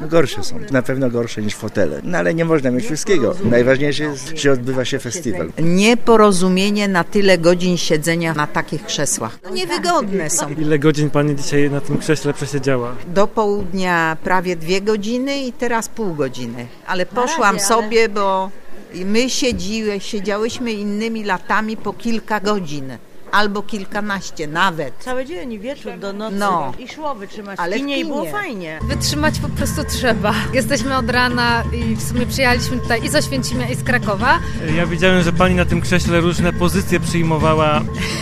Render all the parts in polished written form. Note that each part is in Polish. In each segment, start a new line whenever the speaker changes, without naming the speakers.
Gorsze są, na pewno gorsze niż fotele. No ale nie można mieć wszystkiego. Najważniejsze jest, że odbywa się festiwal.
Nieporozumienie na tyle godzin siedzenia na takich krzesłach. Niewygodne są.
Ile godzin pani dzisiaj na tym krześle przesiedziała?
Do południa prawie 2 godziny i teraz pół godziny. Ale poszłam sobie, bo my siedziałyśmy innymi latami po kilka godzin. Albo kilkanaście nawet.
Cały dzień i wieczór do nocy i szło wytrzymać.
Ale w kinie
i było fajnie.
Wytrzymać po prostu trzeba. Jesteśmy od rana i w sumie przyjechaliśmy tutaj i z Oświęcimia, i z Krakowa.
Ja widziałem, że pani na tym krześle różne pozycje przyjmowała.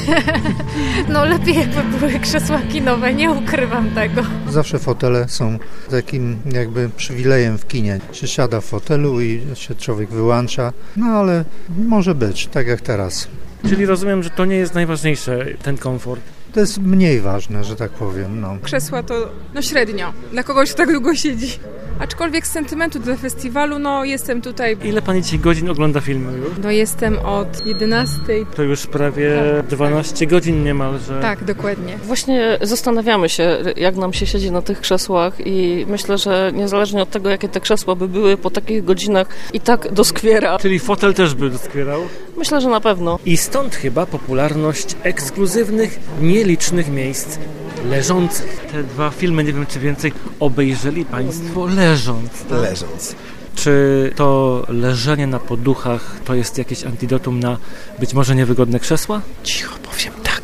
No lepiej jakby były krzesła kinowe, nie ukrywam tego.
Zawsze fotele są takim jakby przywilejem w kinie. Się siada w fotelu i się człowiek wyłącza, no ale może być, tak jak teraz.
Czyli rozumiem, że to nie jest najważniejsze, ten komfort.
To jest mniej ważne, że tak powiem. No.
Krzesła to średnio, dla kogoś, kto tak długo siedzi. Aczkolwiek z sentymentu do festiwalu, jestem tutaj.
Ile pani dzisiaj godzin ogląda filmy już?
Jestem od 11.
To już prawie 12 godzin niemalże.
Tak, dokładnie.
Właśnie zastanawiamy się, jak nam się siedzi na tych krzesłach i myślę, że niezależnie od tego, jakie te krzesła by były, po takich godzinach i tak doskwiera.
Czyli fotel też by doskwierał?
Myślę, że na pewno.
I stąd chyba popularność ekskluzywnych, nielicznych miejsc leżących. Te 2 filmy, nie wiem czy więcej, obejrzeli państwo leżąc. Tak?
Leżąc.
Czy to leżenie na poduchach to jest jakieś antidotum na być może niewygodne krzesła?
Cicho powiem tak.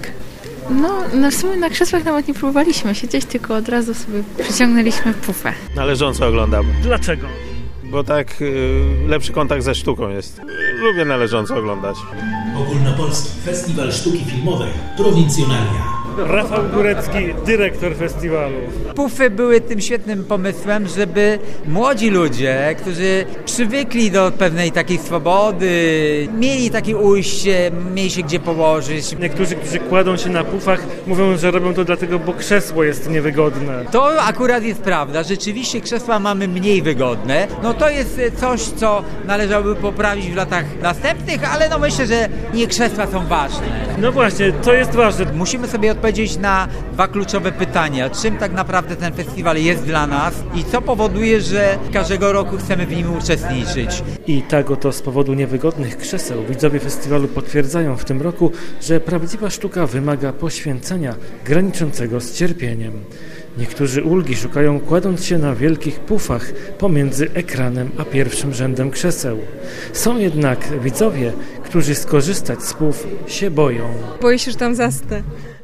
No w sumie na krzesłach nawet nie próbowaliśmy siedzieć, tylko od razu sobie przyciągnęliśmy pufę.
Na leżąco oglądam.
Dlaczego?
Bo tak lepszy kontakt ze sztuką jest. Lubię na leżąco oglądać.
Ogólnopolski Festiwal Sztuki Filmowej Prowincjonalia.
Rafał Górecki, dyrektor festiwalu.
Pufy były tym świetnym pomysłem, żeby młodzi ludzie, którzy przywykli do pewnej takiej swobody, mieli takie ujście, mieli się gdzie położyć.
Niektórzy, którzy kładą się na pufach, mówią, że robią to dlatego, bo krzesło jest niewygodne.
To akurat jest prawda. Rzeczywiście krzesła mamy mniej wygodne. No to jest coś, co należałoby poprawić w latach następnych, ale myślę, że nie krzesła są ważne.
No właśnie, to jest ważne.
Musimy sobie odpowiedzieć na 2 kluczowe pytania. Czym tak naprawdę ten festiwal jest dla nas i co powoduje, że każdego roku chcemy w nim uczestniczyć.
I tak oto z powodu niewygodnych krzeseł widzowie festiwalu potwierdzają w tym roku, że prawdziwa sztuka wymaga poświęcenia graniczącego z cierpieniem. Niektórzy ulgi szukają kładąc się na wielkich pufach pomiędzy ekranem a pierwszym rzędem krzeseł. Są jednak widzowie, którzy skorzystać z puf się boją.
Boję się, że tam zasnę.